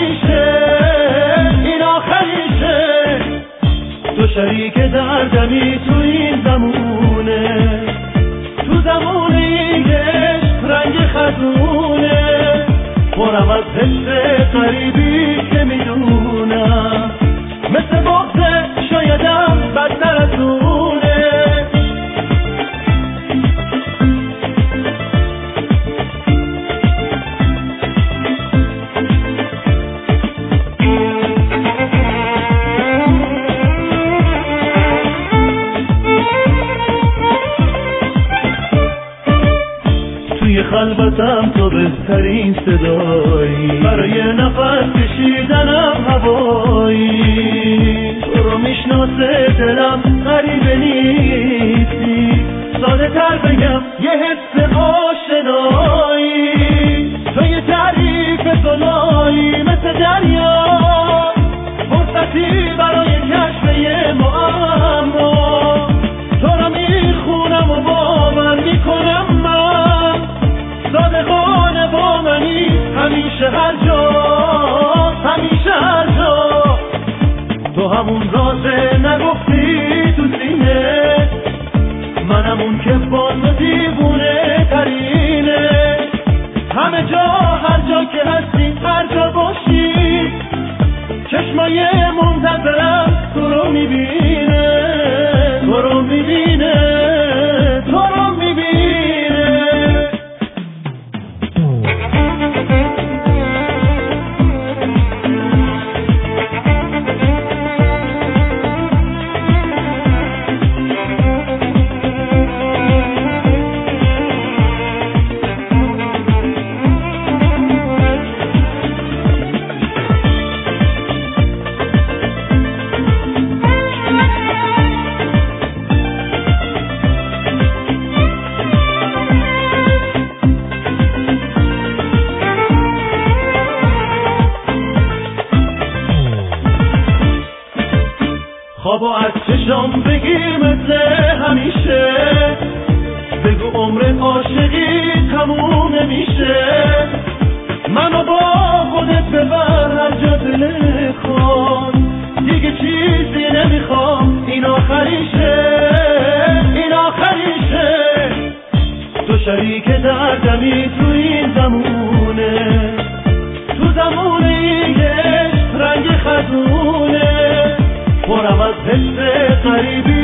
آخریشه، این آخریشه. تو شریک دردمی تو این زمونه، تو زمونه این عشق رنگ خزونه، پرم از حس غریبی که میدونم، مثل بغضه شایدم بدتر از اونه. توی خلوتم تو بهترین صدایی، برای نفس کشیدنم هوایی. تو رو میشناسه دلم غریبه نیستی، ساده تر بگم یه حس آشنایی. تو یه تعریف زلایی مثل دریا، فرصتی برای کشف یه معما. تو رو میخونم و باور میکنم من، صادقانه با منی همیشه هر جا، همیشه هر جا. تو همون رازه نگفتی تو سینه، منم اون که با تو دیوونه ترینه. همه جا هر جا که هستی هر جا باشی، چشمای منتظرم تو رو میبینه، تو رو میبینه، تو رو میبینه. خوابو از چشم بگیر مثل همیشه، بگو عمر عاشقی تموم نمیشه. منو با خودت ببر هر جا دلت خواد، دیگه چیزی نمیخوام، این آخریشه، این آخریشه. تو شریک دردمی تو این زمونه، تو زمونه این عشق رنگ خزونه، پرم از حس غریبی